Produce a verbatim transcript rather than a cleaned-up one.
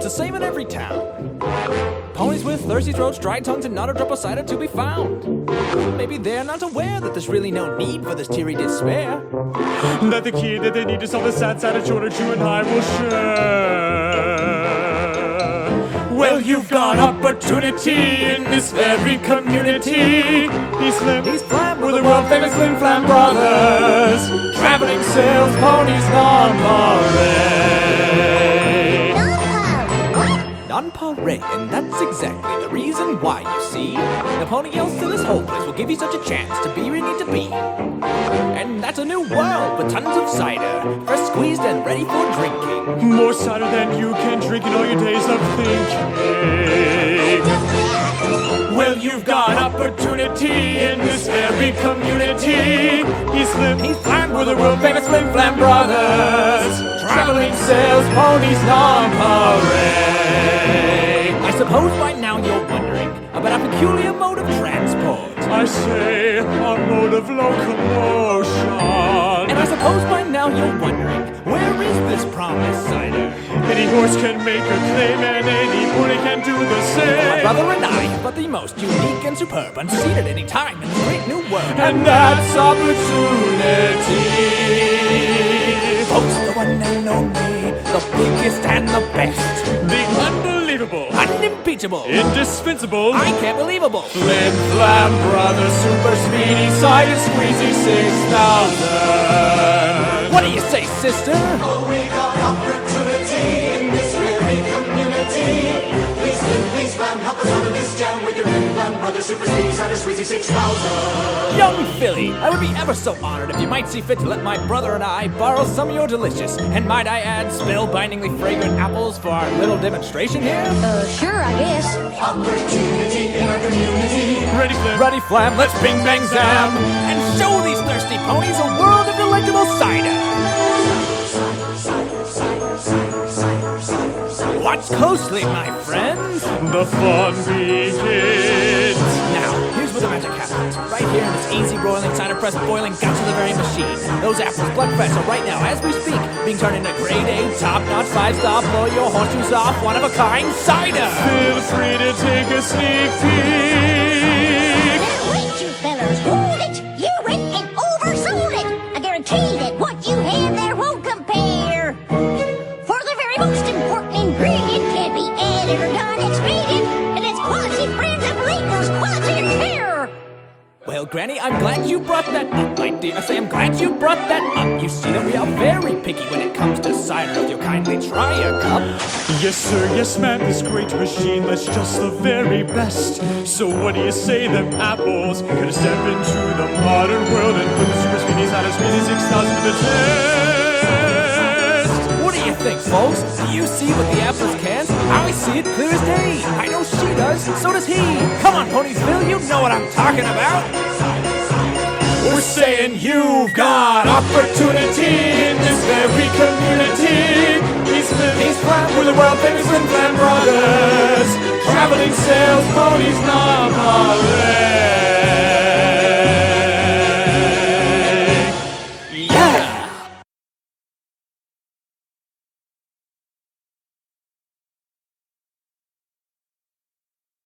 the same in every town. Ponies with thirsty throats, dry tongues, and not a drop of cider to be found. Maybe they're not aware that there's really no need for this teary despair. That the key that they need to solve the sad side of shortage you and I will share. Well, you've got opportunity in this very community. These Slim, These Flam we're the world famous Slim Flam Brothers, traveling sales ponies non-pareil. Non-pareil, and that's exactly the reason why, you see. The pony yells to this whole place will give you such a chance to be where you need to be. And that's a new world with tons of cider, fresh squeezed and ready for drinking. More cider than you can drink in all your days of thinking. Well, you've got opportunity in this very community. He's Slim, He's Flam, we're the world famous Slim Flam Brothers, traveling sales ponies non-pareil. I suppose by now you're wondering about our peculiar mode of transport. I say our mode of locomotion. And I suppose by now you're wondering, where is this promised cider? Any horse can make a claim and any pony can do the My same. brother and I have but the most unique and superb, unseen at any time in this great new world. And that's opportunity. Folks, the one and only, the biggest and the best, The unbelievable, unimpeachable, indispensable, I can't believable. Flim Flam Brothers, super speedy, cider squeezy six thousand. What do you say, sister? Oh, we got opportunity in this very community. Please, Slim, please, Flam, help us out of this jam with your Flim Flam Brothers, Super Speedy, Cider Squeezy six thousand. Young Philly, I would be ever so honored if you might see fit to let my brother and I borrow some of your delicious, and might I add, spellbindingly fragrant apples for our little demonstration here? Uh, sure, I guess. Opportunity in our community. Ready, Flim? Ready, Flam, let's bing bang zam, and show these thirsty ponies a world of delectable cider. Watch closely, my friends. The fun begins. Now, here's where the magic happens. Right here in this easy roiling, cider press boiling guts of the very machine. Those apples, blood fresh, are right now, as we speak, being turned into grade A, top-notch, five-star, blow your horseshoes off, one-of-a-kind cider. Feel free to take a sneak peek. Now wait, you fellers, hold it! You went and oversold it! I guarantee that what you have there won't compare. For the very most important ingredient can't be added or done expedient, and it's quality brands of Lakers, quality and care. Well, Granny, I'm glad you brought that up, my dear. I say I'm glad you brought that up. You see that we are very picky when it comes to cider. If you'll kindly try a cup. Yes, sir, yes, ma'am, this great machine that's just the very best. So what do you say them apples gonna step into the modern world and put the super speedy cider squeezy six thousand to the test? What do you think, folks? Do you see what the apples can? I see it clear as day. I know she does, so does he. Come on, Poniesville, you know what I'm talking about. We're saying you've got opportunity in this very community. He's Slim, He's Flam, we're the world famous Slim Flam Brothers, traveling sales